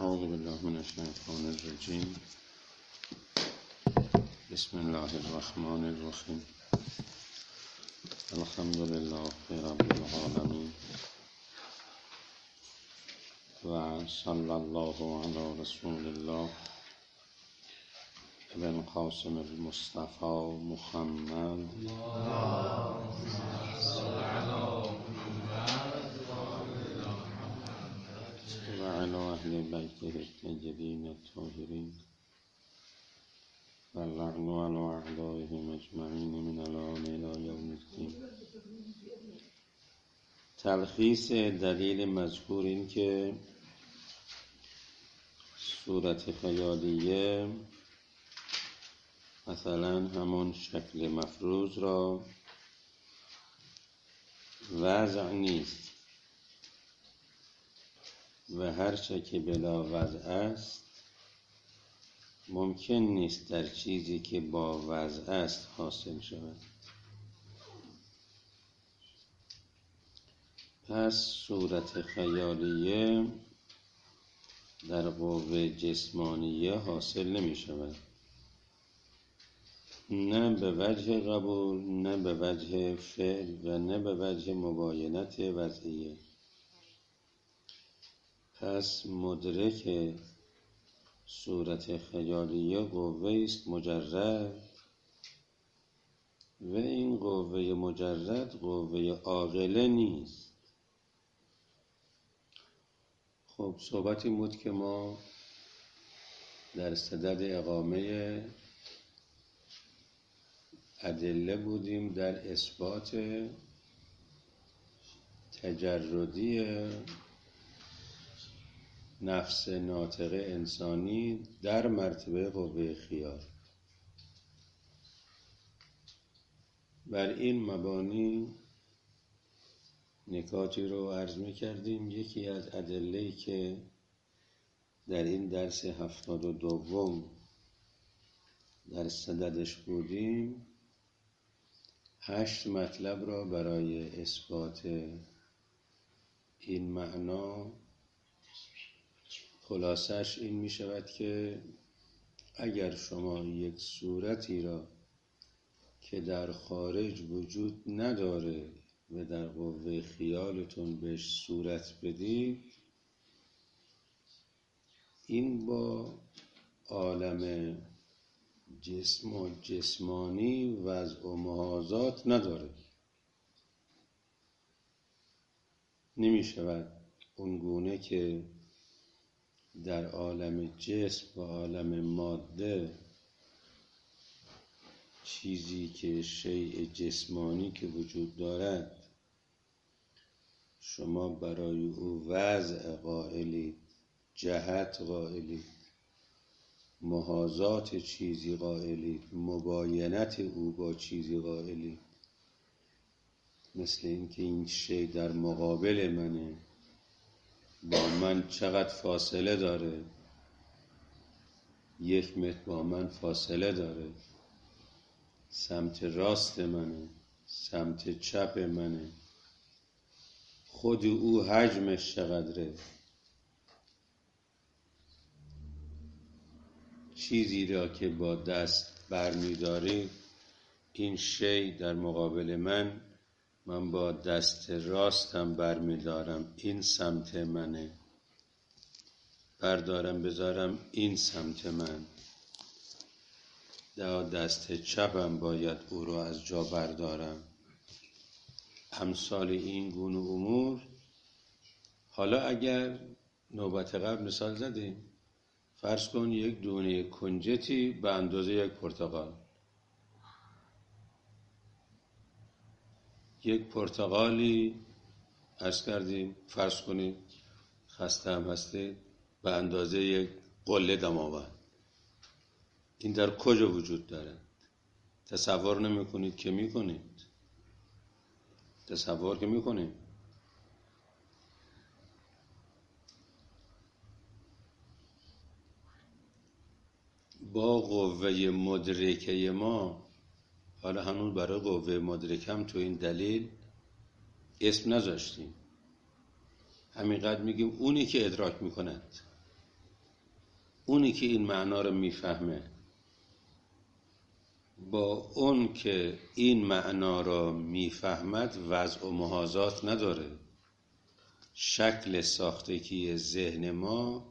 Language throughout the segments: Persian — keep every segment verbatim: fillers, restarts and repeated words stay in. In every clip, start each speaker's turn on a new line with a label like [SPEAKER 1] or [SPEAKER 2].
[SPEAKER 1] اعوذ بالله من الشیطان الرجیم. بسم الله الرحمن الرحیم. الحمد لله رب العالمین و صلی الله علی رسول الله ابن قاسم المصطفى محمد و علی اهل بیته الطیبین الطاهرین و اللعن علی اعدائهم اجمعین من الآن الی یوم الدین. تلخیص دلیل مذکور این که صورت خیالیه مثلا همون شکل مفروض را وضع نیست و هر چه که بلا وضع است ممکن نیست در چیزی که با وضع است حاصل شود. پس صورت خیالیه در قوه جسمانیه حاصل نمی شود، نه به وجه قبول، نه به وجه فعل و نه به وجه مباینت وضعیه. پس مدرک صورت خیالیه قوه است مجرد و این قوه مجرد قوه عاقله نیست. خب صحبت این بود که ما در صدد اقامه ادله بودیم در اثبات تجردی نفس ناطقه انسانی در مرتبه قوه خیال. بر این مبانی نکاتی رو عرض می کردیم. یکی از ادله‌ای که در این درس هفتاد و دوم در صددش بودیم هشت مطلب را برای اثبات این معنا خلاصش این می شود که اگر شما یک صورتی را که در خارج وجود نداره و در قوه خیالتون بهش صورت بدید، این با عالم جسم و جسمانی وضع و محاذات نداره. نمی شود اون گونه که در عالم جسم و عالم ماده چیزی که شیء جسمانی که وجود دارد شما برای او وضع قائلید، جهت قائلید، محاذات چیزی قائلید، مباینت او با چیزی قائلید. مثل اینکه این شیء در مقابل منه، با من چقدر فاصله داره، یک متر با من فاصله داره، سمت راست منه، سمت چپ منه، خود او حجمش چقدره. چیزی را که با دست برمی داری، این شیء در مقابل من، من با دست راستم برمی دارم، این سمت منه، بردارم بذارم این سمت من، در دست چپم باید او را از جا بردارم. امثال این گونه امور. حالا اگر نوبت قبل مثال زدیم، فرض کن یک دونه کنجتی به اندازه یک پرتقال، یک پرتقالی عرض کردیم فرض کنید خسته هم هستید به اندازه یک قله دماوند. این در کجا وجود دارد؟ تصور نمی کنید که می کنید؟ تصور که می کنید؟ با قوه مدرکه ما، حالا هنوز برای قوه مدرکه هم تو این دلیل اسم نذاشتیم، همینقدر میگیم اونی که ادراک میکند. اونی که این معنا رو میفهمه با اون که این معنا را میفهمد وضع و محاذات نداره. شکل ساختگی ذهن ما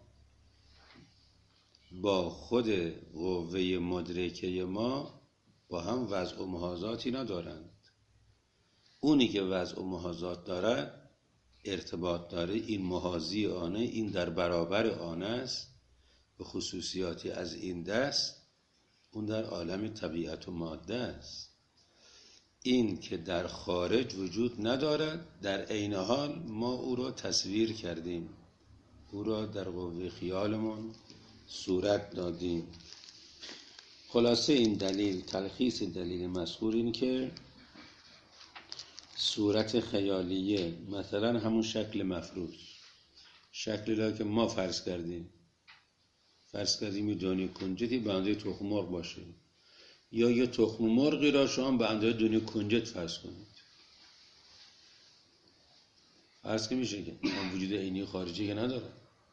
[SPEAKER 1] با خود قوه مدرکه ما با هم وضع و محاذاتی ندارند. اونی که وضع و محاذات دارد ارتباط داره، این محاذی آنه، این در برابر آن است، به خصوصیاتی از این دست، اون در عالم طبیعت و ماده است. این که در خارج وجود ندارد، در عین حال ما او را تصویر کردیم، او را در قوه خیالمون صورت دادیم. خلاصه این دلیل، تلخیص دلیل مذکور این که صورت خیالیه، مثلا همون شکل مفروض، شکلی را که ما فرض کردیم فرض کردیم یه دانه کنجدی به اندازه تخم مرغ باشه، یا یه تخم مرغی را شما به اندازه دانه کنجد فرض کنید، فرض که میشه که وجود عینی خارجی که نداره.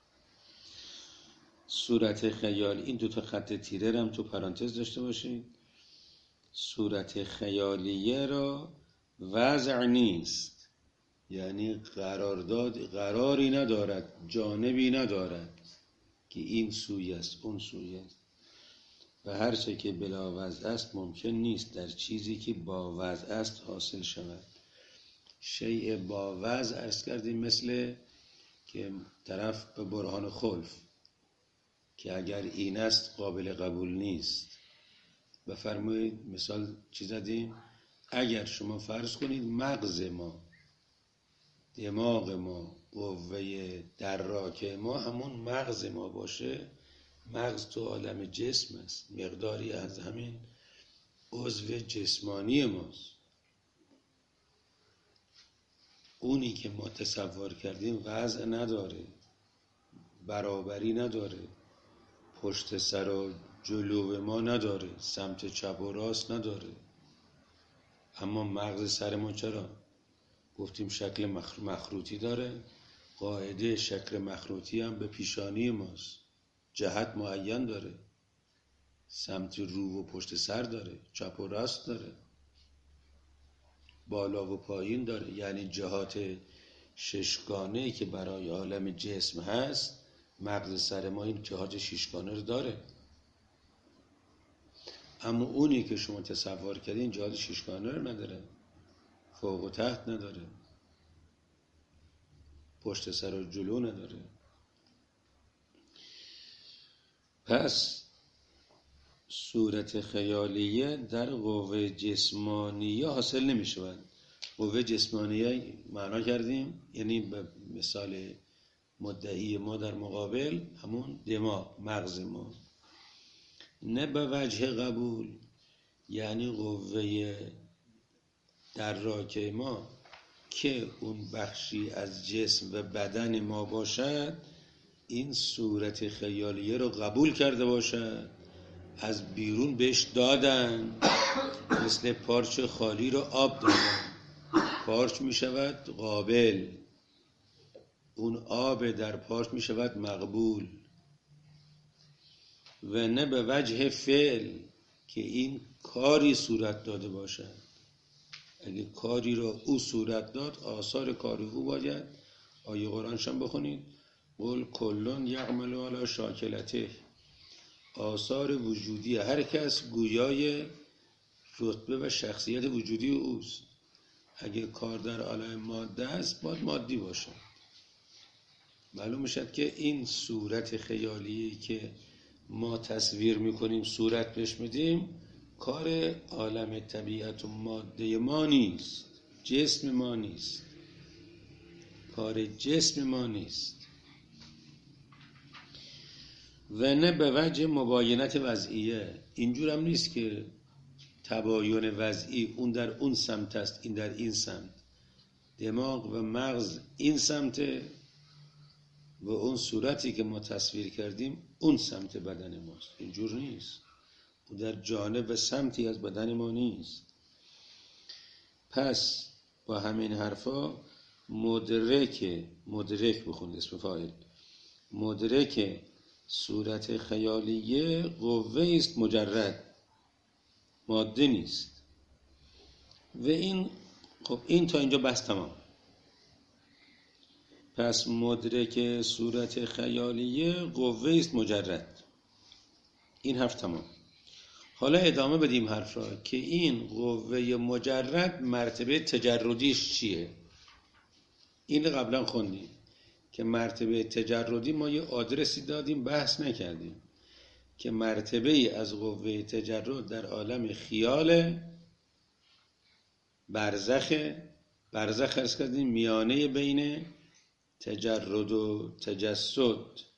[SPEAKER 1] صورت خیال، این دو تا خط تیره هم تو پرانتز داشته باشید. صورت خیالیه را وضع نیست، یعنی قرارداد، قراری ندارد، جانبی ندارد که این سوی است اون سوی است، و هر چه که بلا وضع است ممکن نیست در چیزی که با وضع است حاصل شود. شیء با وضع عرض کردیم مثل که طرف به برهان خلف که اگر این است قابل قبول نیست. بفرمایید مثال چی زدیم؟ اگر شما فرض کنید مغز ما، دماغ ما، قوه دراکه ما همون مغز ما باشه، مغز تو عالم جسم است، مقداری از همین عضو جسمانی ماست. اونی که ما تصور کردیم وضع نداره، برابری نداره، پشت سر و جلو ما نداره، سمت چپ و راست نداره. اما مغز سر ما چرا؟ گفتیم شکل مخروطی داره. قاعده شکل مخروطی هم به پیشانی ماست، جهت معین داره، سمت رو و پشت سر داره، چپ و راست داره، بالا و پایین داره، یعنی جهات ششگانه‌ای که برای عالم جسم هست مغز سر ما این جهات ششگانه رو داره. اما اونی که شما تصور کردین جهات ششگانه رو نداره، فوق و تحت نداره، پشت سر و جلو نداره. پس صورت خیالیه در قوه جسمانیه حاصل نمی شود. قوه جسمانیه معنا کردیم یعنی به مثال مدعی ما در مقابل همون دماغ، مغز ما. نه به وجه قبول، یعنی قوه دراکه ما که اون بخشی از جسم و بدن ما باشد، این صورت خیالیه رو قبول کرده باشد، از بیرون بهش دادن، مثل پارچ خالی رو آب دادن، پارچ می شود قابل، اون آب در پارچ می شود مقبول. و نه به وجه فعل که این کاری صورت داده باشد. اگه کاری را او صورت داد، آثار کاری او باید، آیه قرآنش هم بخونید، قل کلون یعمل علی شاکلته، آثار وجودی هر کس گویای رتبه و شخصیت وجودی اوست. اگه کار در عالم ماده است باید مادی باشه. معلوم میشد که این صورت خیالی که ما تصویر میکنیم، صورت بهش میدیم، کار عالم طبیعت و ماده ما نیست، جسم ما نیست، کار جسم ما نیست. و نه به وجه مباینت وضعیه، اینجور هم نیست که تباین وضعی اون در اون سمت است این در این سمت، دماغ و مغز این سمت و اون صورتی که ما تصویر کردیم اون سمت بدن ماست. اینجور نیست، اون در جانب و سمتی از بدن ما نیست. پس با همین حرفا مدرک، مدرک بخونید اسم فاعل، مدرک صورت خیالیه قوه است مجرد، ماده نیست. و این خب این تا اینجا بس تمام. پس مدرک صورت خیالیه قوه است مجرد، این حرف تمام. حالا ادامه بدیم حرف را که این قوه مجرد مرتبه تجردیش چیه. این قبلا خوندیم که مرتبه تجردی ما یه آدرسی دادیم، بحث نکردیم که مرتبه از قوه تجرد در عالم خیال برزخ برزخ ارز کردیم، میانه بین تجرد و تجسد،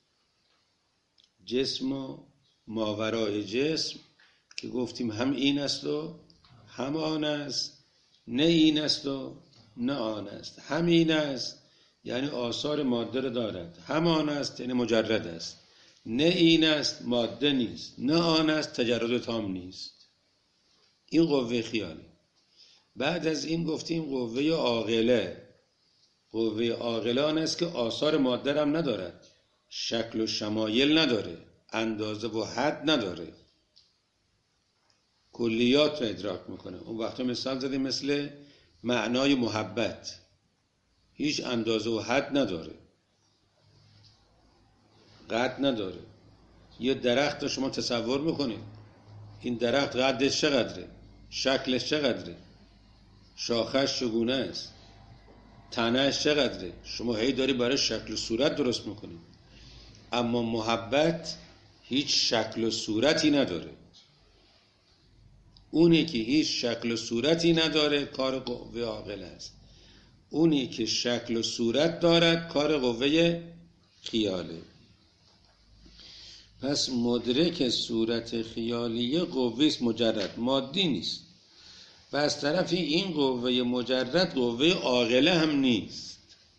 [SPEAKER 1] جسم و ماورای جسم، که گفتیم هم این است و هم آن است، نه این است و نه آن است. هم این است یعنی آثار ماده را دارد، هم آن است یعنی مجرد است، نه این است ماده نیست، نه آن است تجرد تام نیست. این قوه خیالی. بعد از این گفتیم قوه عاقله. قوه عاقله آن است که آثار ماده هم ندارد، شکل و شمایل نداره، اندازه و حد نداره، کلیات را ادراک میکنه. اون وقتا مثال زدیم مثل معنای محبت، هیچ اندازه و حد نداره، قد نداره. یه درخت رو شما تصور میکنید، این درخت قدش چقدره، شکلش چقدره، شاخش چگونه است، تنهش چقدره، شما هی داری برای شکل و صورت درست میکنید. اما محبت هیچ شکل و صورتی نداره. اونی که هیچ شکل و صورتی نداره کار قوه عاقله است. اونی که شکل و صورت دارد کار قوه خیاله. پس مدرک صورت خیالیه قوه است مجرد، مادی نیست. و از طرفی این قوه مجرد قوه عاقله هم نیست.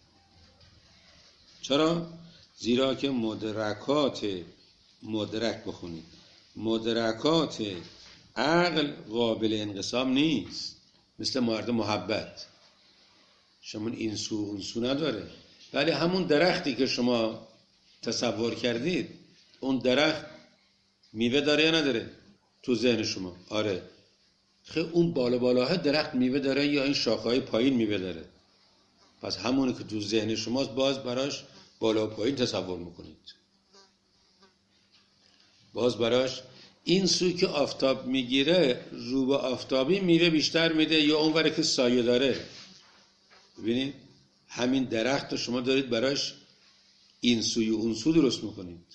[SPEAKER 1] چرا؟ زیرا که مدرکات مدرک بخونید مدرکات عقل قابل انقسام نیست. مثل مورد محبت، شما این سو اون سو نداره، ولی همون درختی که شما تصور کردید، اون درخت میوه داره یا نداره تو ذهن شما؟ آره. خیلی اون بالا بالاها درخت میوه داره یا این شاخه‌های پایین میوه داره؟ پس همونی که تو ذهن شماست باز براش بالا و پایین تصور میکنید. باز براش این سو که آفتاب میگیره رو به آفتابی میوه بیشتر میده یا اون وره که سایه داره؟ ببینید همین درخت رو شما دارید براش این سوی و اون سو درست میکنید.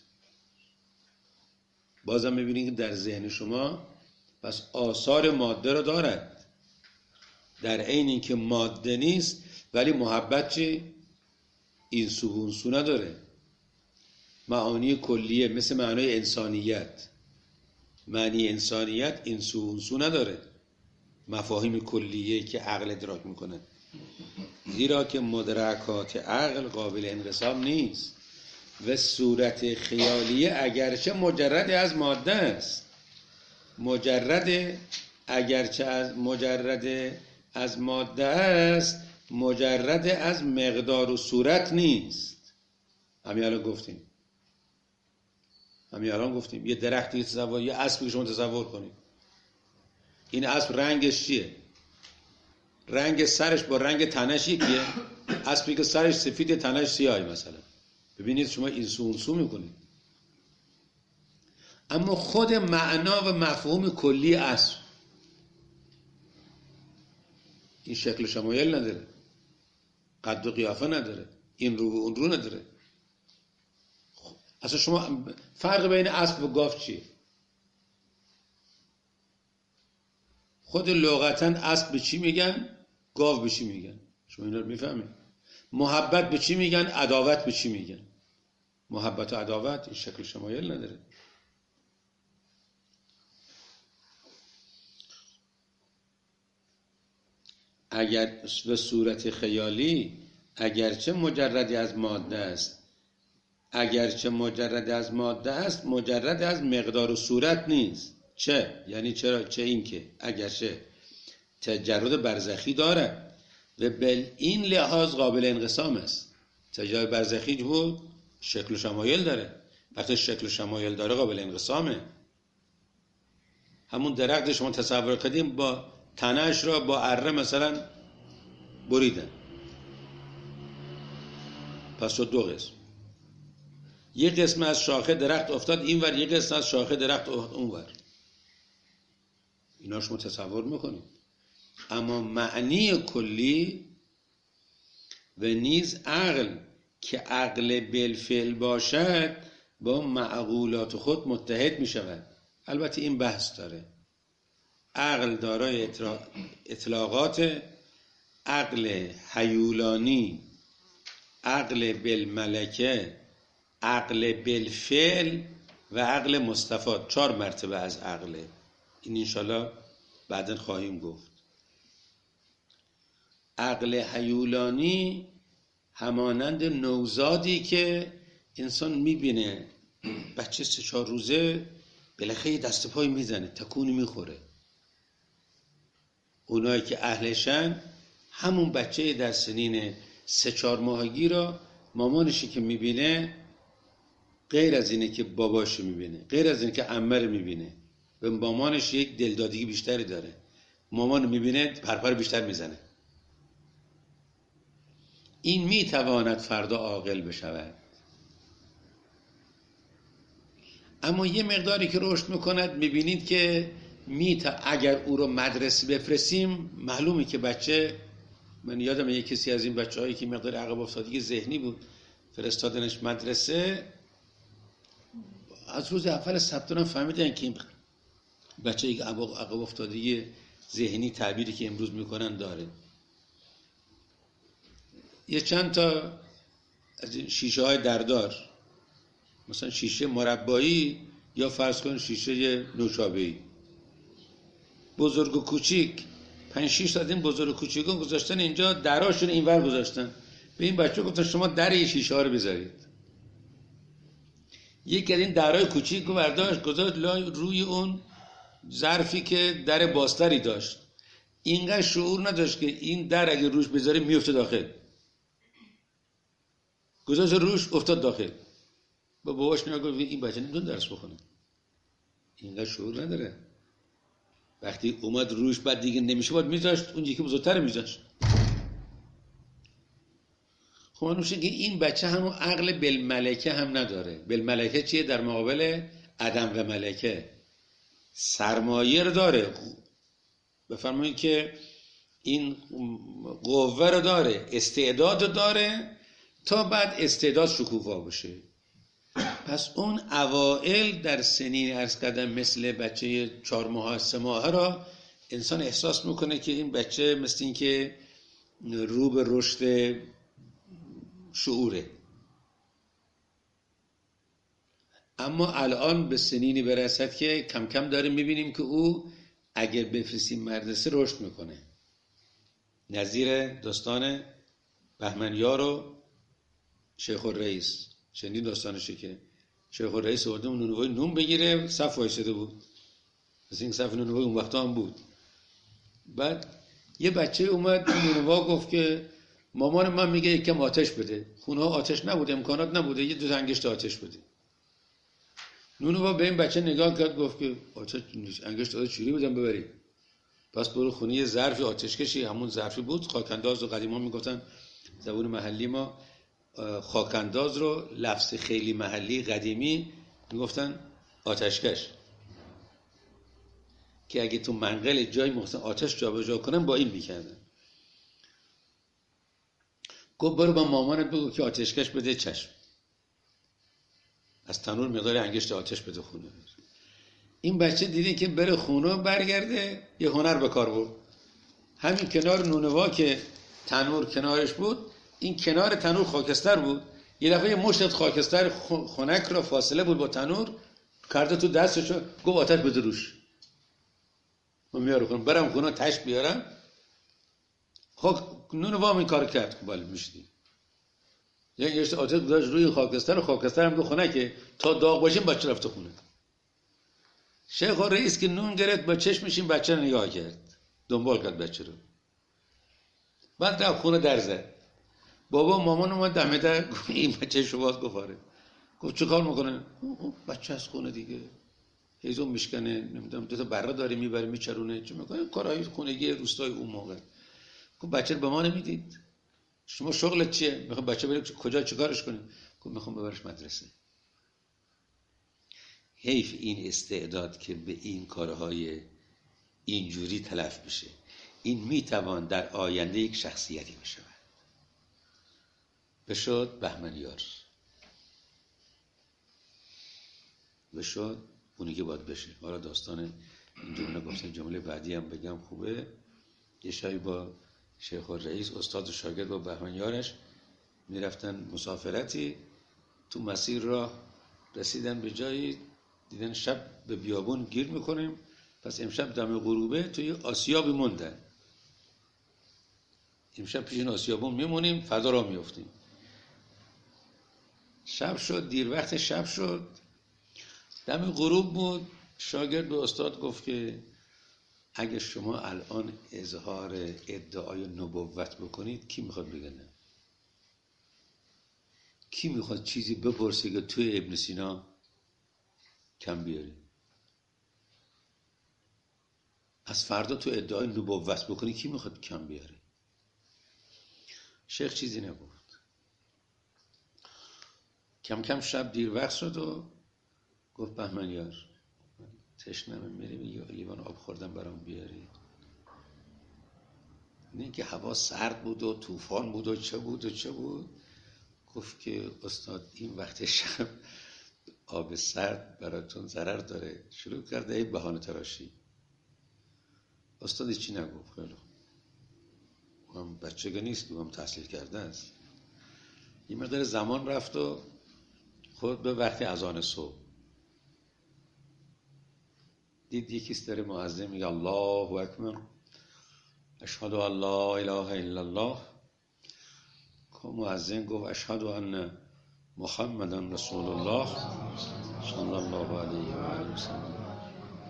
[SPEAKER 1] بازم میبینید که در ذهن شما پس آثار ماده رو دارد، در عین اینکه ماده نیست ولی محبت چی؟ این سو و اون سو نداره. معانی کلیه مثل معنای انسانیت، معنی انسانیت این سو و اون سو نداره، مفاهیم کلیه که عقل ادراک میکنه. زیرا که مدرکات عقل قابل انقسام نیست و صورت خیالیه اگرچه مجرد از ماده است، مجرد اگرچه از مجرد از ماده است، مجرد از مقدار و صورت نیست. همین الان گفتیم همین الان گفتیم یه درختی تصور، یه اسبی شما تصور کنید. این اسب رنگش چیه؟ رنگ سرش با رنگ تنش یکیه؟ اسبی که سرش سفید تنش سیاهی مثلا. ببینید شما این سو اون سو میکنید. اما خود معنا و مفهوم کلی اسب این شکل شمایل نداره، قد و قیافه نداره، این رو و اون رو نداره. اصلا شما فرق بین اسب و گاو چیه؟ خود لغتا اسب به چی میگن، گاو به چی میگن؟ شما اینا رو میفهمید؟ محبت به چی میگن، عداوت به چی میگن؟ محبت و عداوت این شکل شمایل نداره. اگر به صورت خیالی اگرچه مجردی از ماده است، اگرچه مجرد از ماده است، مجرد از مقدار و صورت نیست. چه؟ یعنی چرا؟ چه این که اگرچه تجرد برزخی داره و به این لحاظ قابل انقسام است. تجرد برزخی بود شکل و شمایل داره، وقتی شکل شمایل داره قابل انقسامه. همون درخت شما تصور کردیم با تنهش را با اره مثلا بریدن، پس شد دو قسم. یک قسم از شاخه درخت افتاد اینور، یک قسم از شاخه درخت افتاد اونور. اینا شما تصور میکنید. اما معنی کلی و نیز عقل که عقل بالفعل باشد با معقولات خود متحد می شود. البته این بحث داره. عقل دارای اطلاقات، عقل هیولانی، عقل بالملکه، عقل بالفعل و عقل مستفاد. چهار مرتبه از عقله. این انشالله بعداً خواهیم گفت. عقل هیولانی همانند نوزادی که انسان میبینه بچه سه چهار روزه بالاخره دست پای میزنه، تکونی میخوره. اونایی که اهلشن همون بچه در سنین سه چهار ماهگی را مامانشی که میبینه، غیر از اینه که باباشو میبینه، غیر از اینه که عمه رو میبینه، به مامانش یک دلدادگی بیشتری داره. مامان رو میبینه پرپر بیشتر میزنه. این میتواند فردا عاقل بشود. اما یه مقداری که رشد میکند میبینید که میتا اگر او رو مدرسه بفرستیم معلومه که بچه، من یادم یه کسی از این بچه هایی که مقدار عقب افتادگی ذهنی بود فرستادنش مدرسه، از روز اول ثبت نام فهمیدن که این بچه که عقب افتادگی ذهنی تعبیری که امروز میکنن داره. یه چند تا از شیشه های دردار، مثلا شیشه مربایی یا فرض کن شیشه نوشابه‌ای، بزرگ و کوچیک، پنج شیش تا این بزرگ و کوچیکو گذاشتن اینجا، دراشون اینور گذاشتن. به این بچه گفتن شما در این شیشه ها رو بذارید. یکی از این درای کوچیکو برداشت گذاشت روی اون ظرفی که در باستری داشت. اینقدر شعور نداشت که این در اگه روش بذاره میفته داخل. گذاشت روش افتاد داخل. با باباش نگاه گفت این بچه نمیتونه درس بخونه. اینقدر شعور نداره. وقتی اومد روش بعد دیگه نمیشه باید میذاشت اون یکی بزرگتر میذاشت. خب من میشه که این بچه همون عقل بالملکه هم نداره. بالملکه چیه؟ در مقابل عدم و ملکه. سرمایه رو داره، بفرمایید که این قوه رو داره، استعداد رو داره تا بعد استعداد شکوفا بشه. پس اون اوائل در سنین عرض کردم مثل بچه چهار ماه سه ماه را انسان احساس میکنه که این بچه مثل این که رو به رشد شعوره. اما الان به سنینی برسد که کم کم داریم میبینیم که او اگر بفرستیم مدرسه رشد میکنه. نظیر داستان بهمنیار و شیخ الرئیس. شنید داستانشه که شیخ الرئیس اومده اون نونوای نون بگیره، صف وایساده بود. مثل این صف نونوای اون وقتا هم بود. بعد یه بچه اومد اون نونوا گفت که مامان من میگه یکم آتش بده. خونه ها آتش نبوده، امکانات نبوده، یه دو تا انگشت آتش بده. نونوا به این بچه نگاه کرد گفت که آتش انگشت آتش چوری بدم ببری. پس برو خونه یه ظرفی آتش کشی، همون ظرفی بود خاکنداز. و قدیما میگفتن زبون محلی ما خاکنداز رو لفظ خیلی محلی قدیمی میگفتن آتشکش، که اگه تو منقل جای محسن آتش جابجا کنن با این میکردن. گفت برو با مامانت بگو که آتشکش بده. چشم. از تنور مقدار انگشت آتش بده خونه. این بچه دیدی که بره خونه برگرده یه هنر به کار برد. همین کنار نونوا که تنور کنارش بود، این کنار تنور خاکستر بود. یه دفعه یه مشت خاکستر خنک را فاصله بود با تنور کرده تو دستشو، گفت آتش بده روش. من میارم خونه برم خونه تش بیارم. خب نونوا این کار کرد. خب بله میشدی یک گشت آتش گذاشت روی خاکستر. خاکستر هم دو خنکه تا داغ باشیم بچه رفته خونه. شیخ الرئیس که نون گرفت با چشمش این بچه رو نگاه کرد، دنبال کرد بچه رو. بعد رفت خونه در زد. بابا مامان اومد دمه در این بچه شما گفاره. گفت چه کار میکنه؟ بچه از خونه دیگه هیزم میشکنه، نمیدونم دو تا بره داره میبره میچرونه، چه میکنه؟ کارهای خونگی روستای اون موقع. گفت بچه رو به ما نمیدید؟ شما شغلت چیه؟ میخوام بچه بریم کجا چیکارش کنیم؟ گفت میخوام ببرش مدرسه. حیف این استعداد که به این کارهای اینجوری تلف بشه. این میتوان در آینده یک شخصیتی بشه. بشد بهمنیار، بشد اونی که باید بشه. حالا داستان این جمله گفتم، جمله بعدی هم بگم خوبه. یه شایی با شیخ الرئیس استاد و شاگرد با بهمنیارش میرفتن مسافرتی، تو مسیر راه رسیدن به جایی دیدن شب به بیابون گیر میکنیم، پس امشب دم غروبه توی آسیابی موندن، امشب پیش این آسیابون میمونیم فردا راه میافتیم. شب شد، دیر وقت شب شد، دم غروب بود. شاگرد به استاد گفت که اگه شما الان اظهار ادعای نبوت بکنید کی میخواد بگه نه؟ کی میخواد چیزی بپرسه که توی ابن سینا کم بیاری؟ از فردا تو ادعای نبوت بکنی کی میخواد کم بیاره؟ شیخ چیزی نگفت. کم کم شب دیر وقت شد و گفت بهمنیار تشنمه، میریم یه لیوان آب خوردن برام بیاری؟ نه که هوا سرد بود و طوفان بود و چه بود و چه بود. گفت که استاد این وقت شب آب سرد براتون ضرر داره. شروع کرده این بهانه تراشی. استاد چی نگفت. خیلی هم بچه که نیست، هم تحصیل کرده است. یه مقدار زمان رفت و خود به وقت اذان صبح دید یکیست داره مؤذن میگه الله اکبر اشهد ان لا اله الا الله. که مؤذن گفت اشهد ان محمدا رسول الله صلی الله علیه و آله و سلم.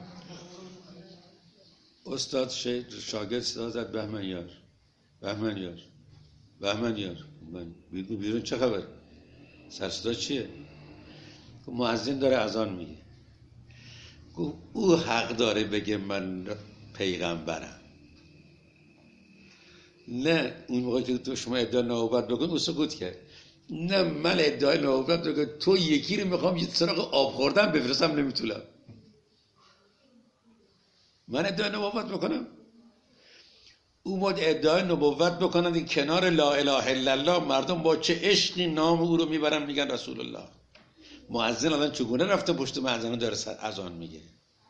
[SPEAKER 1] استاد شاگرد صدا زد بهمنیار بهمنیار بهمنیار بگو بیرون چه خبر؟ سر صدا چیه؟ مؤذن داره اذان میگه. گفت او حق داره بگه من پیغمبرم. نه اون موقع که تو شما ادعای نبوت بکن او سکوت کرد. نه من ادعای نبوت بکن، تو یکی رو میخوام یه سراغ آب خوردن بفرستم نمیتونم. من ادعای نبوت بکنم؟ او باید ادعای نبوت بکنن این کنار لا اله الا الله مردم با چه عشقی نام او رو میبرن میگن رسول الله. مؤذن الان چگونه رفته پشت مأذن داره اذان میگه.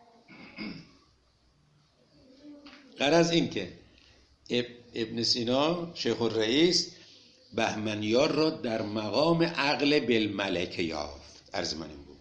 [SPEAKER 1] غرض این که ابن سینا شیخ الرئیس بهمنیار را در مقام عقل بالملکه یافت. عرض من این بود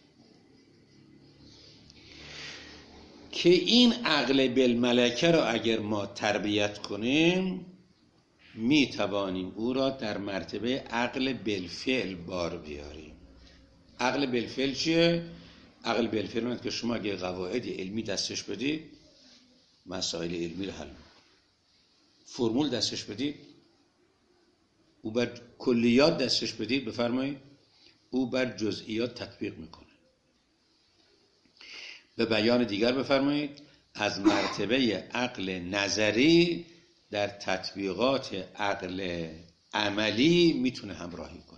[SPEAKER 1] که این عقل بالملکه را اگر ما تربیت کنیم می توانیم او را در مرتبه عقل بالفعل بار بیاریم. عقل بالفعل چیه؟ عقل بالفعل اونه که شما اگه قواعد علمی دستش بدید مسائل علمی رو حل می‌کنه. فرمول دستش بدید، او بر کلیات دستش بدید بفرمایید، او بر جزئیات تطبیق میکنه. به بیان دیگر بفرمایید از مرتبه عقل نظری در تطبیقات عقل عملی میتونه همراهی کنه.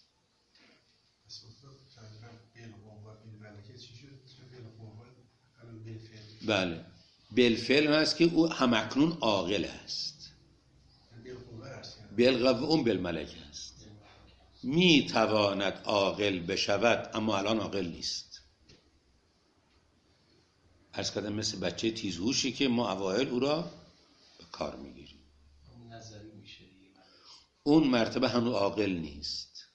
[SPEAKER 1] بله بالفعل هست که او همکنون عاقل است. بالقوه اون بالملکه است. می تواند عاقل بشود اما الان عاقل نیست. عرض کردم مثل بچه تیزهوشی که ما اوایل او را به کار میگیریم. اون مرتبه هنوز عاقل نیست.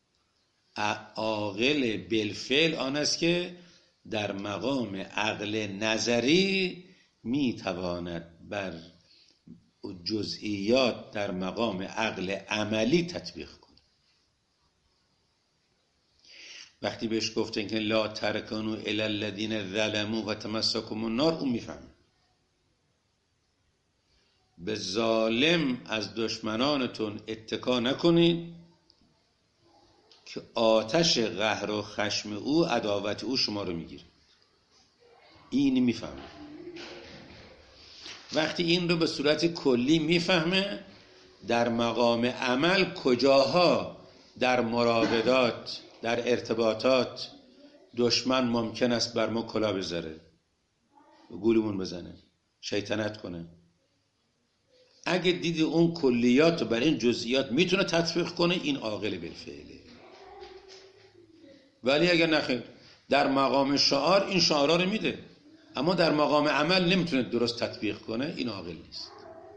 [SPEAKER 1] عاقل بالفعل آن است که در مقام عقل نظری می تواند بر جزئیات در مقام عقل عملی تطبیق کنه. وقتی بهش گفتن که لا ترکنوا الی الذین ظلموا و تمسکم النار، اون میفهمه. به ظالم از دشمنانتون اتکا نکنید که آتش قهر و خشم او عداوت او شما رو میگیره. این میفهمه. وقتی این رو به صورت کلی میفهمه، در مقام عمل کجاها در مراودات، در ارتباطات دشمن ممکن است بر ما کلا بذاره، گولمون بزنه، شیطنت کنه. اگه دید اون کلیات رو بر این جزئیات میتونه تطبیق کنه، این عاقل بالفعله. ولی اگر نخیر در مقام شعار این شعارا رو میده، اما در مقام عمل نمیتونه درست تطبیق کنه، این عاقل نیست.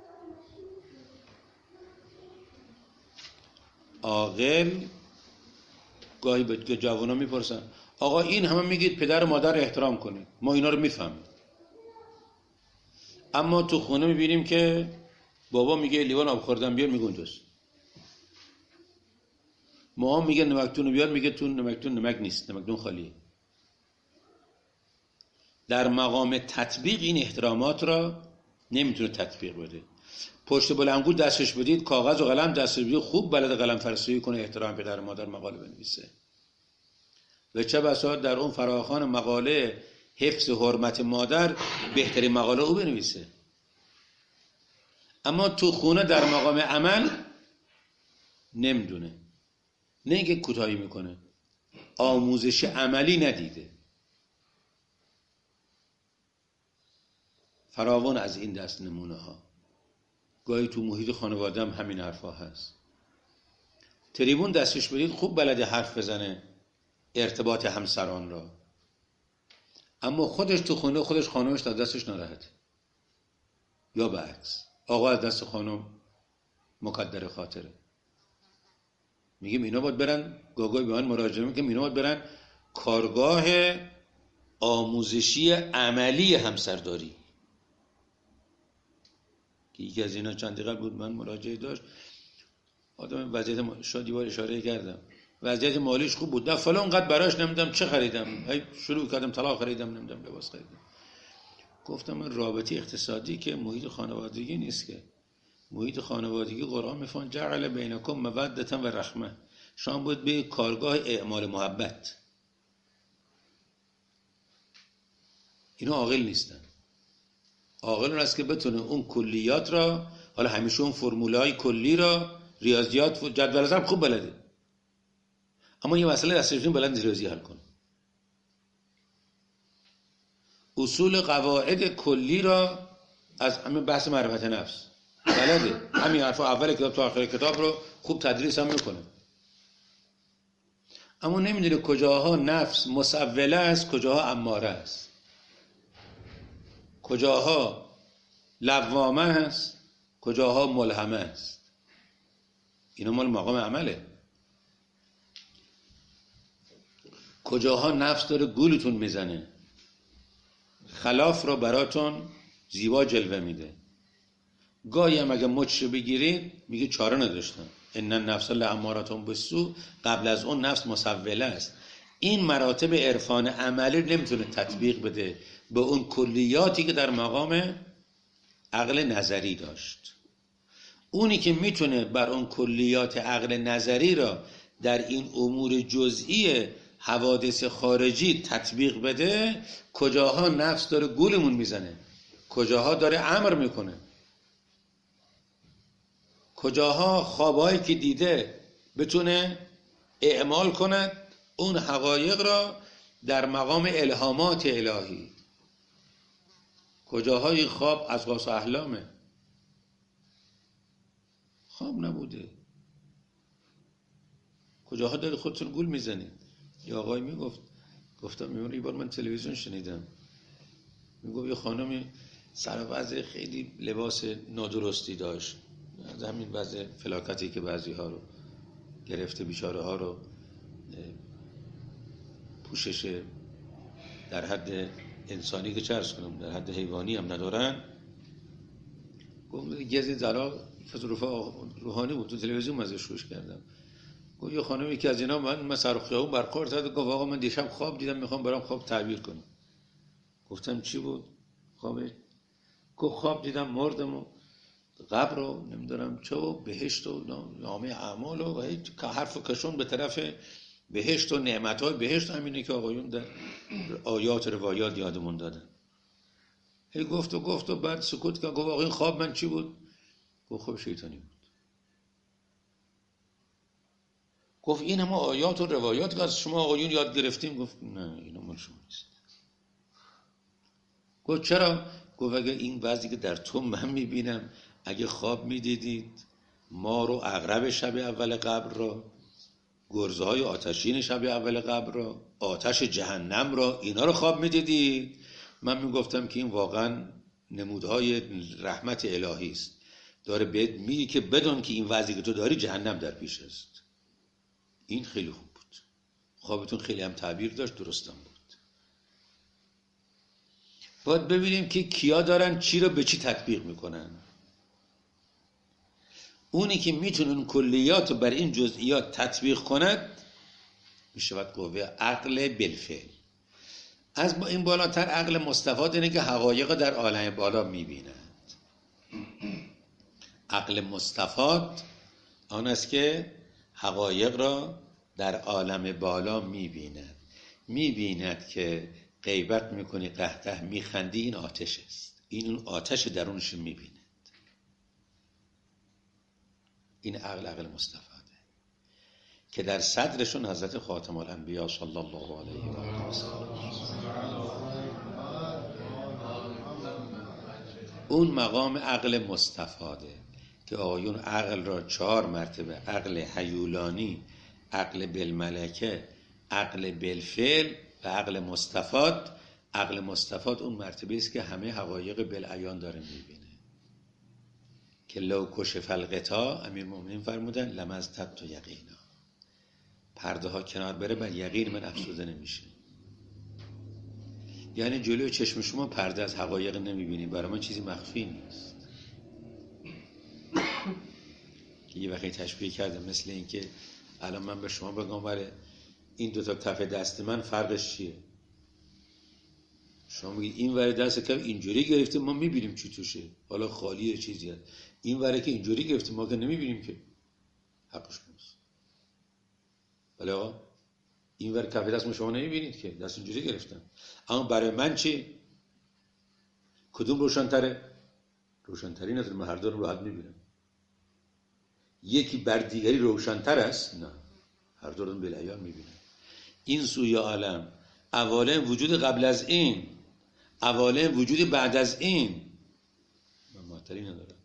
[SPEAKER 1] عاقل گاهی به جوونا میپرسن آقا این همه میگید پدر و مادر احترام کنید، ما اینا رو میفهمیم، اما تو خونه میبینیم که بابا میگه لیوان آب خوردن بیار، میگه اونجاست. ما هم میگه نمکتون بیار، میگه تو نمکتون نمک نیست، نمکتون خالیه. در مقام تطبیق این احترامات را نمیتونه تطبیق بده. پشت بلندگو دستش بدید، کاغذ و قلم دستش بدید، خوب بلد قلم فرسایی کنه، احترام پدر و مادر مقاله بنویسه. و چه بسا در اون فراخوان مقاله حفظ حرمت مادر بهترین مقاله او بنویسه. اما تو خونه در مقام عمل نمیدونه، نه اینکه کوتاهی میکنه، آموزش عملی ندیده. فراوان از این دست نمونه ها. گاهی تو محیط خانواده هم همین حرفا هست. تریبون دستش بدید خوب بلده حرف بزنه، ارتباط همسران را، اما خودش تو خونه خودش خانمش تا دستش ناراحته، یا برعکس آقا از دست خانم مقدر خاطره. میگیم اینا باید برن، گاگای به من مراجعه میکنم، اینا باید برن کارگاه آموزشی عملی همسرداری. که یکی از اینا چند دقیقه بود من مراجعه داشت، آدم وضعیت شادی بار اشاره کردم، وضعیت مالیش خوب بود، نه فلان قد براش نمیدم چه خریدم، شروع کردم طلا خریدم، نمیدم لباس خریدم. گفتم من رابطه اقتصادی که محیط خانوادگی نیست، که محیط خانوادگی قرآن میفرماید جعل بینکم مودة و رحمه، شما باید به کارگاه اعمال محبت. اینا عاقل نیستن. عاقل اون است که بتونه اون کلیات را، حالا همیشه اون فرمولای کلی را، ریاضیات جدول ضرب خوب بلده، اما یه مسئله دستش بلد ریاضی حل کنه. اصول قواعد کلی را از همین بحث معرفت نفس بلده، همین حرفا اول کتاب تا آخر کتاب رو خوب تدریس هم میکنه، اما نمیدونه کجاها نفس مسوله است، کجاها اماره است، کجاها لوامه است، کجاها ملهمه است. اینا مال مقام عمله. کجاها نفس داره گولتون میزنه، خلاف رو براتون زیبا جلوه میده. گاهی هم اگه مچ بگیرید میگه چاره نداشتم، ان النفس لاماره بالسوء، قبل از اون نفس مسوله است. این مراتب عرفان عملی نمیتونه تطبیق بده به اون کلیاتی که در مقام عقل نظری داشت. اونی که میتونه بر اون کلیات عقل نظری را در این امور جزئی حوادث خارجی تطبیق بده، کجاها نفس داره گولمون میزنه، کجاها داره امر میکنه، کجاها خوابایی که دیده بتونه اعمال کند اون حقایق را در مقام الهامات الهی. کجاهای خواب از قاص احلامه، خواب نبوده. کجاها داره خودتون گول میزنید. یه آقای میگفت، گفتم میونه یه بار من تلویزیون شنیدم، میگفت یه خانمی سر وضع خیلی لباس نادرستی داشت، از همین وضع فلاکتی که بعضی ها رو گرفته، بیچاره ها رو پوشش در حد انسانی که چرس کنم در حد حیوانی هم ندارن. گفت گزی زلا فضل روحانی بود، تو تلویزیون ازش روش کردم. گفت یه خانمی که از اینا من من سر خیابون برخورد کرد، گفت آقا من دیشب خواب دیدم، میخوام برام خواب تعبیر کنم. گفتم چی بود خوابش؟ گفت خواب دیدم مردم و قبر رو نمیدونم چه و بهشت و نامه اعمال و حرف کشون به طرف بهشت و نعمت‌های بهشت همینه که آقایون در آیات روایات یادمون دادن. هی گفت و گفت و بعد سکوت کرد. گفت آقایون خواب من چی بود؟ گفت خواب شیطانی بود. گفت این همه آیات و روایات که از شما آقایون یاد گرفتیم. گفت نه اینا مال شما نیست. گفت چرا؟ گفت اگه این وضعی که در تو من میبینم، اگه خواب میدیدید ما رو عقرب شب اول قبر را، گرزهای آتشین شب اول قبر را، آتش جهنم را، اینا رو خواب میدیدید، من میگفتم که این واقعا نمودهای رحمت الهی است. داره بهت میگه که بدون که این وضعی که تو داری جهنم در پیش است. این خیلی خوب بود. خوابتون خیلی هم تعبیر داشت، درستم بود. باید ببینیم که کیا دارن چی رو به چی تطبیق میکنن. اونی که میتونه اون کلیات رو بر این جزئیات تطبیق کند میشود قوه عقل بالفعل. از این بالاتر عقل مستفاد اینه که حقایق در عالم بالا میبیند. عقل مستفاد آن است که حقایق را در عالم بالا میبیند. میبیند که غیبت میکنی، قهقه میخندی، این آتش است. این اون آتش درونش میبیند. این عقل عقل مستفاده که در صدرشون حضرت خاتم الانبیا صلی الله علیه و آله اون مقام عقل مستفاده که آقایون عقل را چهار مرتبه، عقل هیولانی، عقل بالملکه، عقل بالفعل و عقل مستفاد. عقل مستفاد اون مرتبه است که همه حقایق بالعیان داره میبینه. که لو کشف الغطا، امیرالمومنین فرمودن لمزددت یقینا، پرده ها کنار بره بر یقین من افسوده نمیشه. یعنی جلوی چشم شما پرده از حقایق نمیبینیم، برای من چیزی مخفی نیست. که یه وقتی تشبیه کردم مثل این که الان من به شما بگم برای این دوتا کف دست من فرقش چیه؟ شما میگید این ور دست کف اینجوری گرفته، ما میبینیم چی توشه، حالا خالیه چیزی هست. این وره که اینجوری گرفته ما که نمیبینیم که، حقش نیست. ولی آقا این ور کف دست ما شما نمیبینید که دست اینجوری گرفتن. اما برای من چی؟ کدوم روشن‌تره؟ روشن‌تری نداره، من هر دو رو راحت میبینم. یکی بر دیگری روشن‌تر است؟ نه، هر دو رو بالعیان میبینم. این سوی عالم، عوالم وجود قبل از این، عوالم وجود بعد از این، من معطلی ندارم.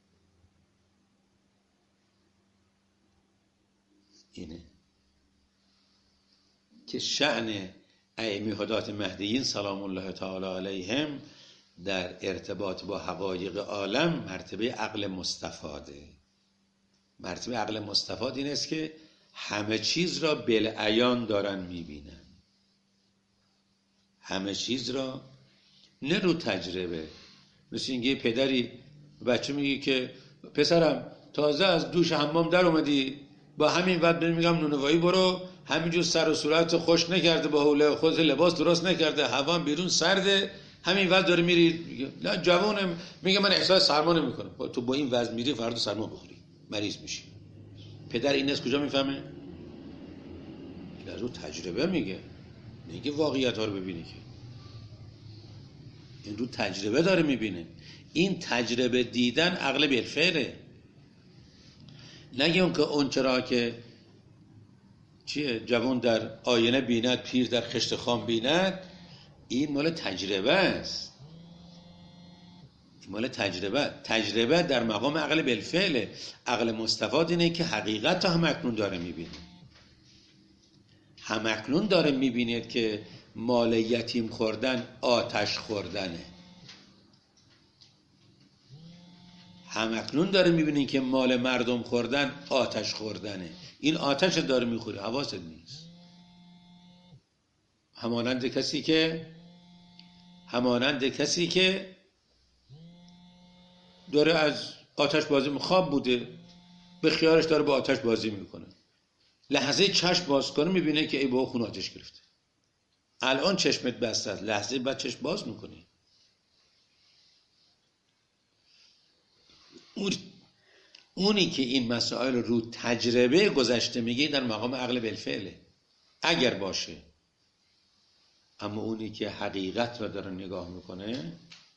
[SPEAKER 1] اینه که شأن ائمه هدات مهدیین سلام الله تعالی علیهم در ارتباط با حقایق عالم مرتبه عقل مستفاده. مرتبه عقل مستفاد این است که همه چیز را بالعیان دارن میبینن، همه چیز را، نه رو تجربه. مثل اینکه پدری بچه میگه که پسرم تازه از دوش حمام در اومدی، با همین وقت میگم نونوایی برو، همینجور سر و صورت خوش نکرده، با حوله خود لباس درست نکرده، هوا بیرون سرده، همین وقت داره میری. نه جوانم میگه من احساس سرما نمیکنم. تو با این وضع میری فردا سرما بخوری مریض میشی. پدر این از کجا میفهمه؟ از رو تجربه میگه، میگه واقعیت ها رو ببینی که این رو تجربه داره میبینه. این تجربه دیدن عقل بالفعله. نگه اون که اون چرا که چیه جوان در آینه بیند، پیر در خشت خام بیند، این مال تجربه است. این مال تجربه. تجربه در مقام عقل بالفعله. عقل مستفاد اینه که حقیقت هم اکنون داره میبینه. هم اکنون داره میبینید که مال یتیم خوردن آتش خوردنه. هم اکنون داره میبینید که مال مردم خوردن آتش خوردنه. این آتش داره میخوره، حواست نیست. همانند کسی که همانند کسی که داره از آتش بازی خواب بوده، به خیالش داره با آتش بازی میکنه، لحظه چشم باز کنه میبینه که ای بابا خون آتش گرفته. الان چشمت بسته است، لحظه بعد چشم باز میکنی. اون اونی که این مسائل رو تجربه گذشته میگه در مقام عقل بالفعله. اگر باشه. اما اونی که حقیقت را داره نگاه میکنه،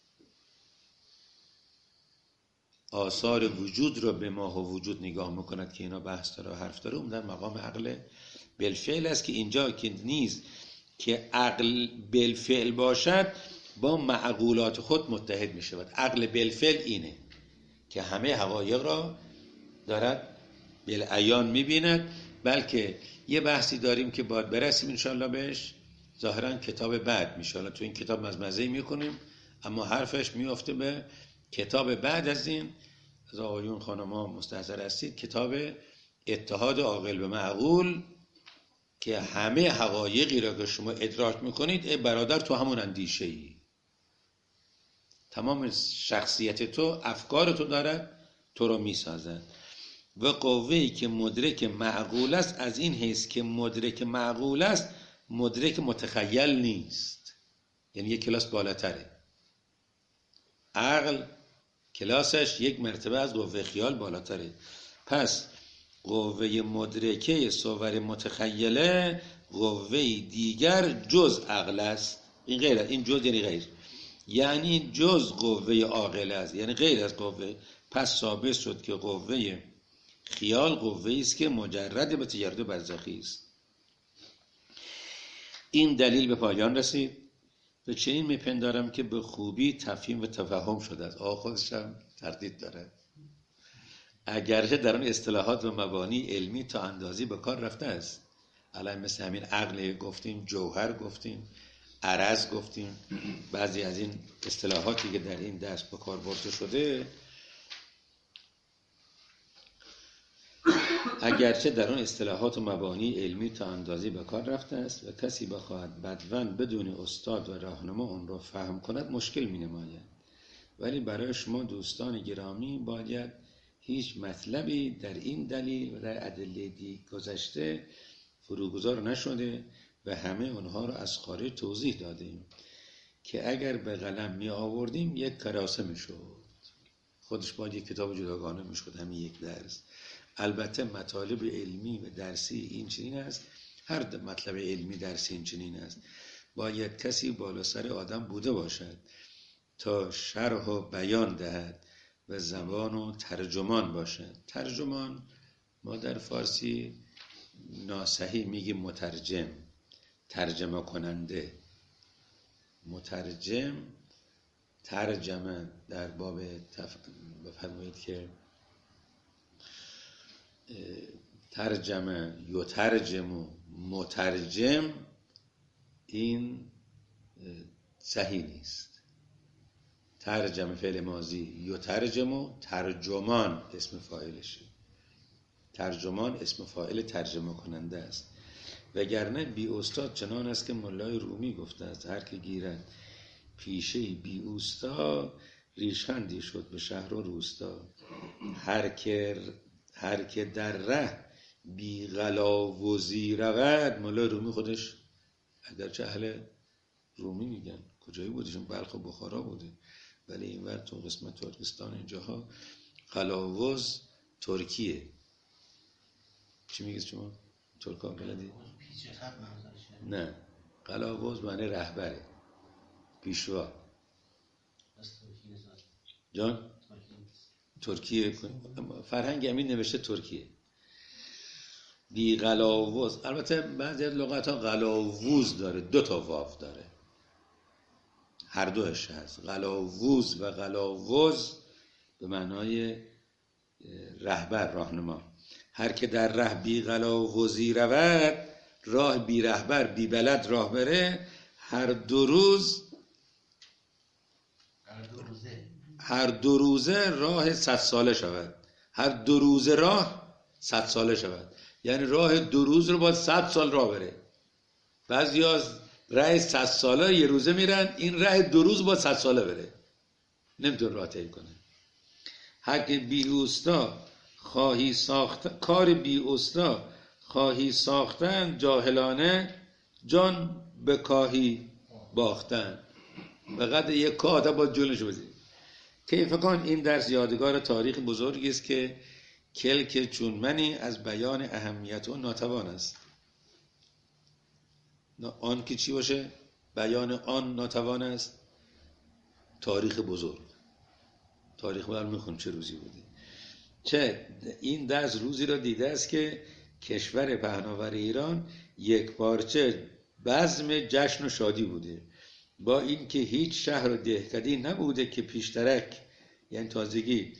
[SPEAKER 1] آثار وجود را به ماه و وجود نگاه میکند که اینا بحث داره و حرف داره، اون در مقام عقل بالفعل است که اینجا که نیست که عقل بالفعل باشد با معقولات خود متحد میشود. عقل بالفعل اینه که همه حقایق را دارد بالعیان میبیند. بلکه یه بحثی داریم که باید برسیم انشاءالله بهش، ظاهرا کتاب بعد میشه. تو این کتاب مزمزه میکنیم اما حرفش میافته به کتاب بعد از این. از آقایون خانم‌ها مستحضر هستید، کتاب اتحاد عاقل به معقول، که همه حقایقی را که شما ادراک میکنید ای برادر تو همون اندیشه ای، تمام شخصیت تو، افکار تو دارد تو رو میسازد. و قوه‌ای که مدرک معقول است، از این حیث که مدرک معقول است مدرک متخیل نیست، یعنی یک کلاس بالاتره. عقل کلاسش یک مرتبه از قوه خیال بالاتره. پس قوه مدرکه صور متخیله قوه دیگر جز عقل است. این غیر است، این جز یعنی غیر، یعنی جز قوه عاقل است، یعنی غیر از قوه. پس ثابت شد که قوه خیال قوه است که مجرد به تجرد برزخی است. این دلیل به پایان رسید. به چنین میپندارم که به خوبی تفهیم و تفهم شده است. آقا خودش هم تردید داره، اگرچه در اون اصطلاحات و مبانی علمی تا اندازی به کار رفته است. الان مثل همین عقل گفتیم، جوهر گفتیم، عرض گفتیم، بعضی از این اصطلاحاتی که در این درس به کار برده شده، اگرچه در اون اصطلاحات و مبانی علمی تا اندازی به کار رفته است و کسی بخواهد بدون بدون استاد و راهنما اون رو فهم کند مشکل می نماید. ولی برای شما دوستان گرامی باید هیچ مطلبی در این دلیل و در ادله دی گذشته فروگذار نشده و همه اونها رو از خارج توضیح دادیم که اگر به قلم می آوردیم یک کراسه می شد، خودش باید یک کتاب جداگانه می شد همین یک درس. البته مطالب علمی و درسی این چنین است، هر مطلب علمی درسی این چنین است. باید کسی بالا سر آدم بوده باشد تا شرح و بیان دهد و زبان و ترجمان باشد. ترجمان ما در فارسی ناصحیح میگیم مترجم، ترجمه کننده. مترجم ترجمه در باب تف... بفرمایید که ترجمه یترجم و مترجم این صحیح نیست. ترجمه فعل ماضی، یترجم و ترجمان اسم فاعلشه. ترجمان اسم فاعل ترجمه کننده است. وگرنه بی استاد چنان است که مولای رومی گفته است هر که گیرد پیشه بی اوستا ریشخندی شد به شهر و روستا. هر که هر که در ره بی غلاوزی رود. مولای رومی خودش اگرچه اهل رومی میگن، کجایی بودشون؟ بلخ و بخارا بوده، ولی این ور تو قسمت ترکستان اینجاها غلاوز ترکیه. چی میگید شما؟ ترکا بلدی؟ نه، غلاوز معنی رهبره، پیشوا. جان؟ ترکیه. فرهنگ همین نوشته ترکیه. بی غلاوز. البته بعضی از لغت ها غلاووز داره، دو تا واو داره، هر دوش هست. غلاووز و غلاوز به معنای رهبر، راهنما. هر که در ره بی غلاوزی رود، راه بی رهبر بی بلد راه بره، هر دو روز هر دو روزه راه صد ساله شود. هر دو روزه راه صد ساله شود، یعنی راه دو روز رو باید صد سال راه بره. بعضی از راه صد ساله یه روزه میرن، این راه دو روز باید صد ساله بره، نمیتون راه طی کنه. حق بی اوستا خواهی ساخت، کار بی اوستا خواهی ساختن، جاهلانه جان به کاهی باختن. فقط یک کاه آدم باید جلوش بزید. کیف کن این درس یادگار تاریخ بزرگی است که کلک چون منی از بیان اهمیت و ناتوان است.
[SPEAKER 2] آن که چی باشه؟ بیان آن ناتوان است. تاریخ بزرگ، تاریخ بزرگ میخونم چه روزی بوده. چه این دست روزی را دیده است که کشور پهناور ایران یک پارچه بزم جشن و شادی بوده، با اینکه هیچ شهر و دهکدی نبوده که پیشترک، یعنی تازگی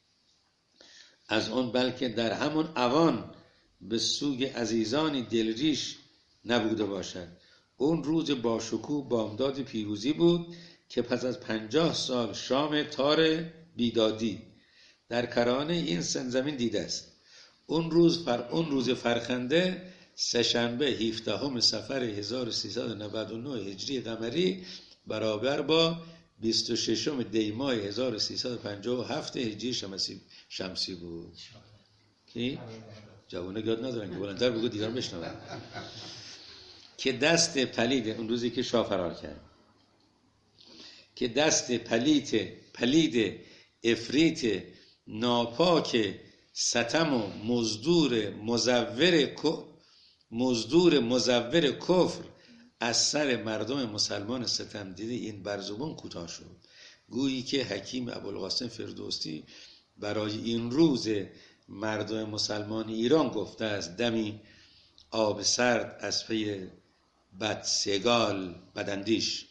[SPEAKER 2] از اون، بلکه در همون اوان به سوگ عزیزانی دلریش نبوده باشد. اون روز با شکوه بامداد پیروزی بود که پس از پنجاه سال شام تار بیدادی در کرانه این سرزمین دیده است. اون روز فر اون روز فرخنده سه‌شنبه هفدهم صفر هزار و سیصد و نود و نه هجری قمری برابر با بیست و ششم دی ماه هزار و سیصد و پنجاه و هفت هجری شمسی شمسی بود. کی؟ جوانه یاد ندارن که بلندتر بگو دیگران بشنون. که دست پلید، اون روزی که شاه فرار کرد، که دست پلید پلید افریت ناپاک ستم و مزدور مزور مزدور مزور کفر از سر مردم مسلمان ستم دیده این برزبان کوتاه شد. گویی که حکیم ابوالقاسم فردوسی برای این روز مردم مسلمان ایران گفته است: دمی آب سرد از پی بدسگال بداندیش.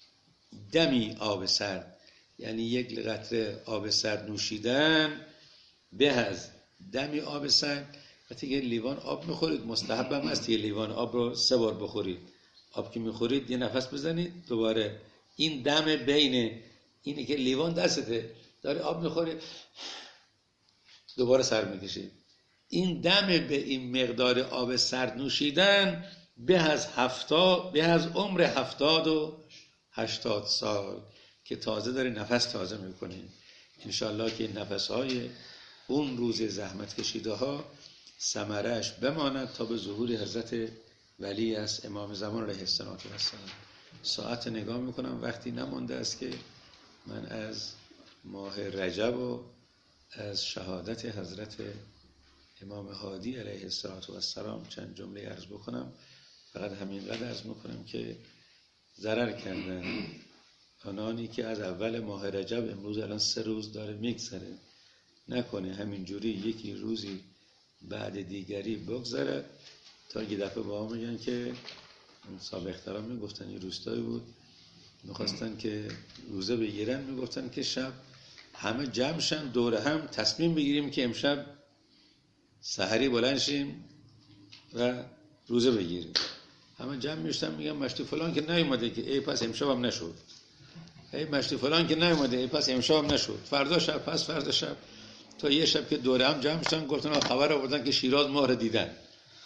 [SPEAKER 2] دمی آب سرد یعنی یک قطره آب سرد نوشیدن به از دمی آب سرد. وقتی که لیوان آب میخورید مستحبم است یه لیوان آب رو سه بار بخورید. آب که میخورید یه نفس بزنید دوباره. این دم بین اینه که لیوان دستته داری آب میخورید دوباره سر میکشید، این دم به این مقدار آب سرد نوشیدن به از هفتاد به از عمر هفتاد و هشتاد سال که تازه داری نفس تازه میکنید. انشالله که این نفسهای اون روز زحمت کشیده ها ثمره‌اش بماند تا به ظهور حضرت ولی است امام زمان علیه السلام. ساعت نگاه میکنم وقتی نمانده است که من از ماه رجب و از شهادت حضرت امام هادی علیه السلام چند جمله عرض بکنم. فقط همینقدر عرض میکنم که ضرر کردن آنانی که از اول ماه رجب امروز الان سه روز داره میگذره، نکنه همینجوری یکی روزی بعد دیگری بگذره تا یه دفعه با هم میگن که صاحب اخترام میگفتن یه روستایی بود میخواستن که روزه بگیرن، میگفتن که شب همه جمع شن دور هم تصمیم بگیریم که امشب سحری بلند شیم و روزه بگیریم. همه جمع میشتن میگن مشتی فلان که نیومده که ای پس امشب هم نشد، ای مشتی فلان که نیومده ای پس امشب هم نشد، فردا شب پس فردا شب، تا یه شب که دوره هم جمع شدن گفتن خبر آوردن که شیراز ماه رو دیدن.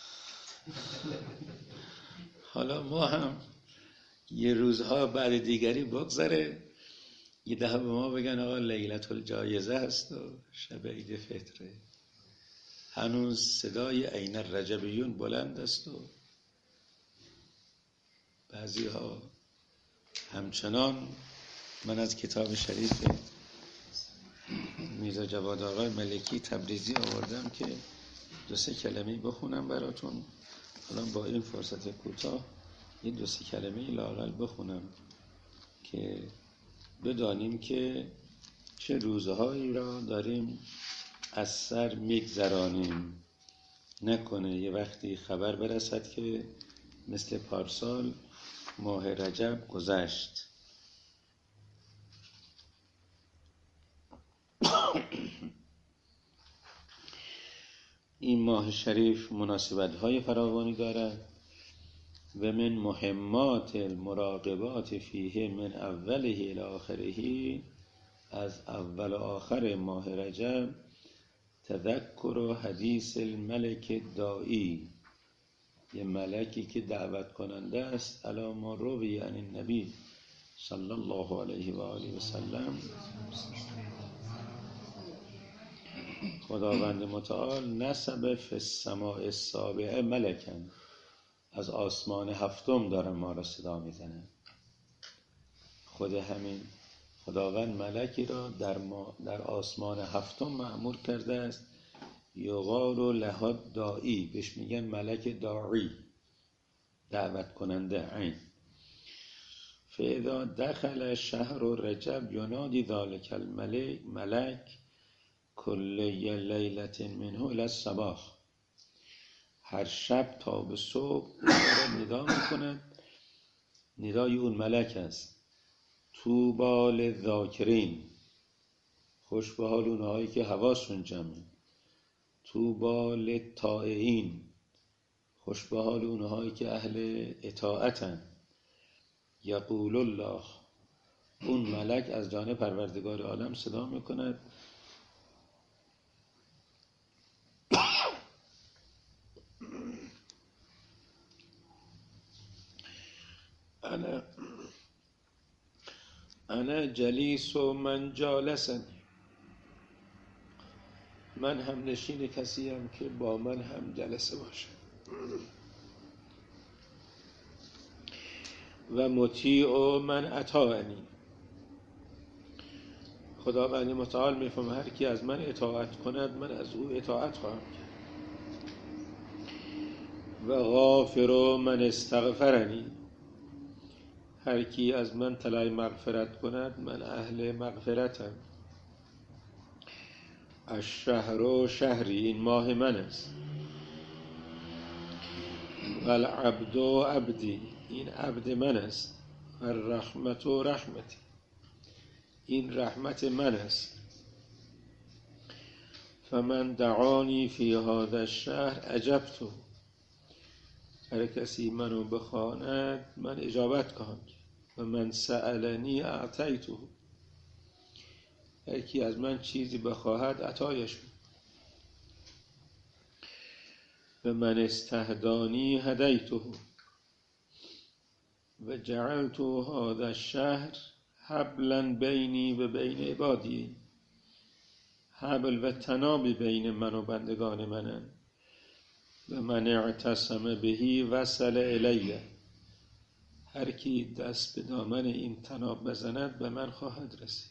[SPEAKER 2] حالا ما هم یه روزها بعد دیگری بگذره یه دفعه به ما بگن آقا لیلت الجایزه هست و شب عید فطره، هنوز صدای عین الرجبیون بلند است و بعضی ها همچنان. من از کتاب شریف میرزا جواد آقای ملکی تبریزی آوردم که دو سه کلمه بخونم براتون. الان با این فرصت کوتاه یه دو سه کلمه لااقل بخونم که بدانیم که چه روزهایی را داریم از سر میگذرانیم. نکنه یه وقتی خبر برسد که مثل پارسال ماه رجب گذشت. این ماه شریف مناسبت‌های فراوانی دارد و من مهمات المراقبات فیه من اوله الی آخره، از اول و آخر ماه رجب تذکر حدیث الملک دائی، یه ملکی که دعوت کننده است علی ما روی عن النبی صلی الله علیه و آله و سلم. خداوند متعال نسب فی السماء السابعه ملکن، از آسمان هفتم داره ما را صدا میزنه. خود همین خداوند ملکی را در, ما در آسمان هفتم مأمور کرده است یقال له داعی، بهش میگن ملک داعی. دعوت کننده عین. فاذا دخل شهر رجب ینادی ذلک الملک ملک کل لیلة منه الی الصباح. هر شب تا به صبح او را ندا میکند. ندای اون ملک است: طوبی للذاکرین، خوش به حال اونهایی که حواسشون جمعه. طوبی للطائعین، خوش به حال اونهایی که اهل اطاعتن. یقول الله، اون ملک از جانب پروردگار عالم صدا میکند: انا انا جلیس و من جالسنی، من هم نشین کسی هم که با من هم جلسه باشه. و مطیع من اطاعنی، خداوند متعال میفهمه هر کی از من اطاعت کند من از او اطاعت خواهم کرد. و غافر من استغفرنی، هر کی از من طلب مغفرت کند من اهل مغفرتم. الشهر شهری، این ماه من است. و العبد عبدی، این عبد من است. و الرحمت رحمتی، این رحمت من است. فمن دعانی فی هذا الشهر اجبته، هر کسی منو بخواند من اجابت خواهم کرد. و من سألنی اعطیته، هر کی از من چیزی بخواهد عطایش میکنم. و من استهدانی هدیته، و جعلت هذا الشهر حبلا بینی و بین عبادی، حبل و تنابی بین من و بندگان منن. و من اعتصم بهی وصل الیه، هر کی دست به دامن این تناب بزند به من خواهد رسید.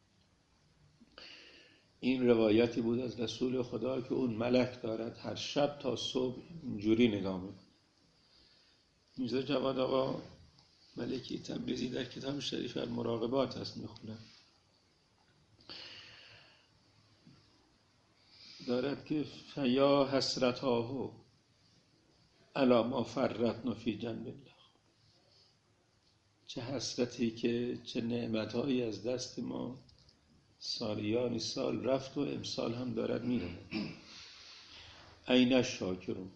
[SPEAKER 2] این روایتی بود از رسول خدا که اون ملک دارد هر شب تا صبح اینجوری نگاه میکنه. میرزا جواد آقا ملکی تبریزی در کتاب شریف المراقبات هست میخونم، دارد که فیا حسرتاه علی ما فرطنا فی جنب الله، چه حسرتی که چه نعمتهایی از دست ما سالیان سال رفت و امسال هم دارد میره. این الشاکرون،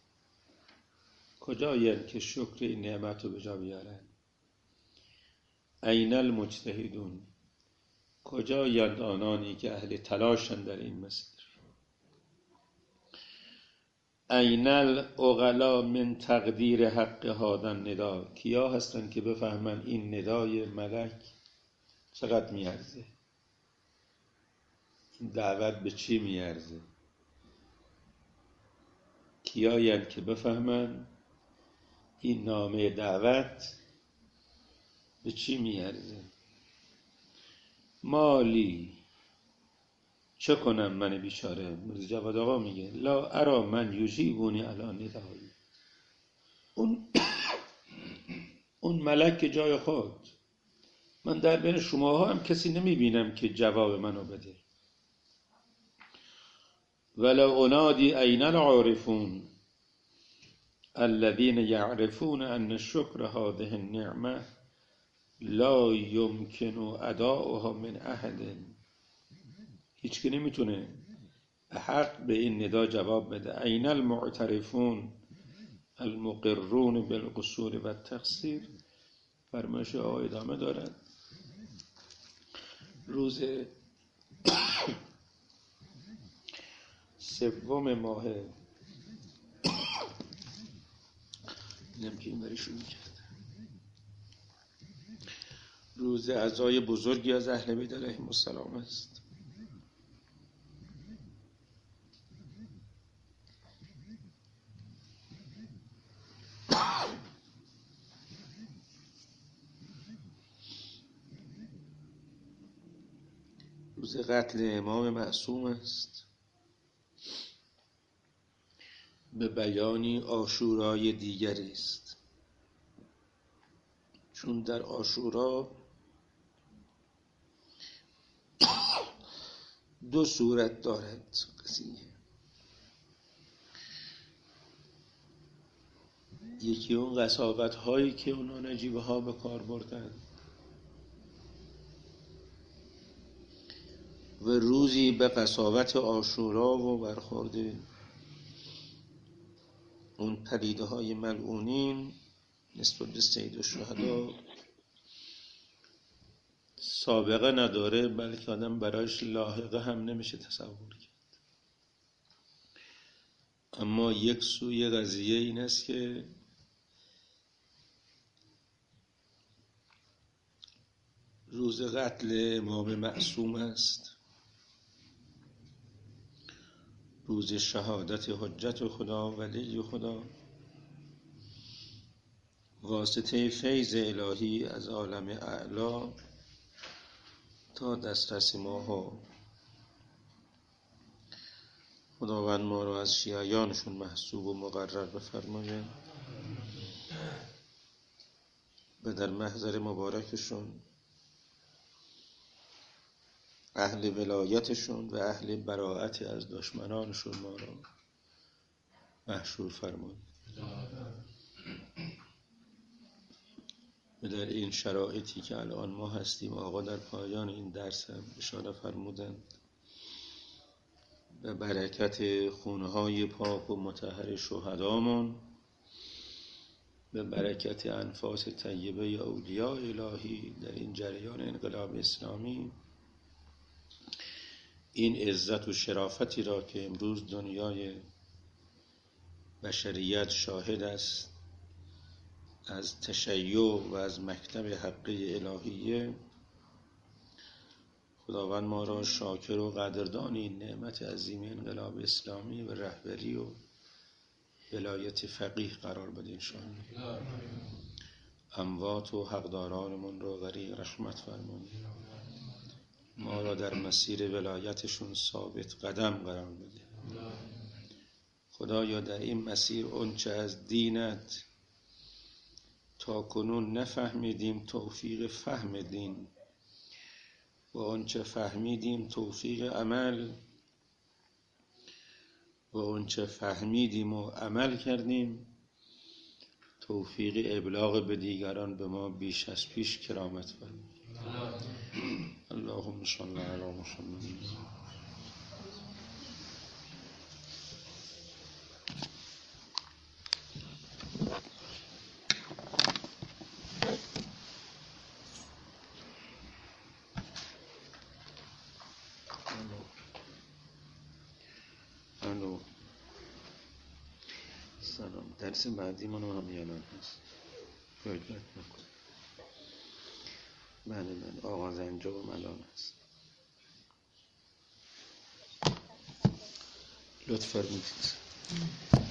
[SPEAKER 2] کجایند که شکر این نعمت رو به جا بیارن. این المجتهدون، کجایند آنانی که اهل تلاشن در این مسیر. این العقلا من تقدیر حق هذا النداء، کیا هستن که بفهمن این ندای ملک چقدر میارزه، این دعوت به چی میارزه. کیایند که بفهمن این نامه دعوت به چی میارزه. مالی، چه کنم من بیچاره. مرزا جواد آقا میگه لا ارا من یجیبونی علی ندایی، اون اون ملک جای خود، من در بین شماها هم کسی نمیبینم که جواب منو بده. ولو انادی این العارفون الذين يعرفون ان شکر هذه النعمه لا يمكن اداؤها من احد، هیچ که نمیتونه به حق به این ندا جواب بده. این المعترفون المقرون بالقصور و التقصیر، فرمایش آقای ادامه دارد. روز سوم ماه اینم که این بری شروع کرد، روز عزای بزرگی از اهل بیت علیهم السلام است. روز قتل امام معصوم است. به بیانی عاشورای دیگری است. چون در عاشورا دو صورت دارد قضیه. یکی اون قساوت هایی که اونا نجیبه ها به کار بردن و روزی به قساوت عاشورا و برخورد اون پدیده های ملعونین نسبت به سید الشهدا سابقه نداره، بلکه آدم برایش لاحقه هم نمیشه تصور کرد. اما یک سوی قضیه این است که روز قتل امام معصوم است، روز شهادت حجت خدا ولی خدا، واسطه فیض الهی از عالم اعلا تا دسترس ما ها. خداوند ما را از شیعیانشون محسوب و مقرر بفرماید و در محضر مبارکشون اهل ولایتشون و اهل براءت از دشمنانشون ما را محشور فرماید. و در این شرایطی که الان ما هستیم، آقا در پایان این درس هم اشاره فرمودند، به برکت خونهای پاک و مطهر شهدامون، به برکت انفاس طیبه اولیاء الهی در این جریان انقلاب اسلامی، این عزت و شرافتی را که امروز دنیای بشریت شاهد است از تشیع و از مکتب حقی الهیه، خداوند ما را شاکر و قدردان این نعمت عظیم انقلاب اسلامی و رهبری و ولایت فقیه قرار بده انشاءالله. اموات و حقدارانمون را غریق رحمت فرمایید، ما را در مسیر ولایتشون ثابت قدم قرار بده. خدایا در این مسیر اونچه از دینت تا کنون نفهمیدیم توفیق فهم دین و آنچه فهمیدیم توفیق عمل و آنچه فهمیدیم و عمل کردیم توفیق ابلاغ به دیگران به ما بیش از پیش کرامت فرمای. اللهم صل علی محمد. الو سلام. درس بعدی من همیانان هست. باید نکن. بله بله آغاز انجام الان هست. لطف فرمودید.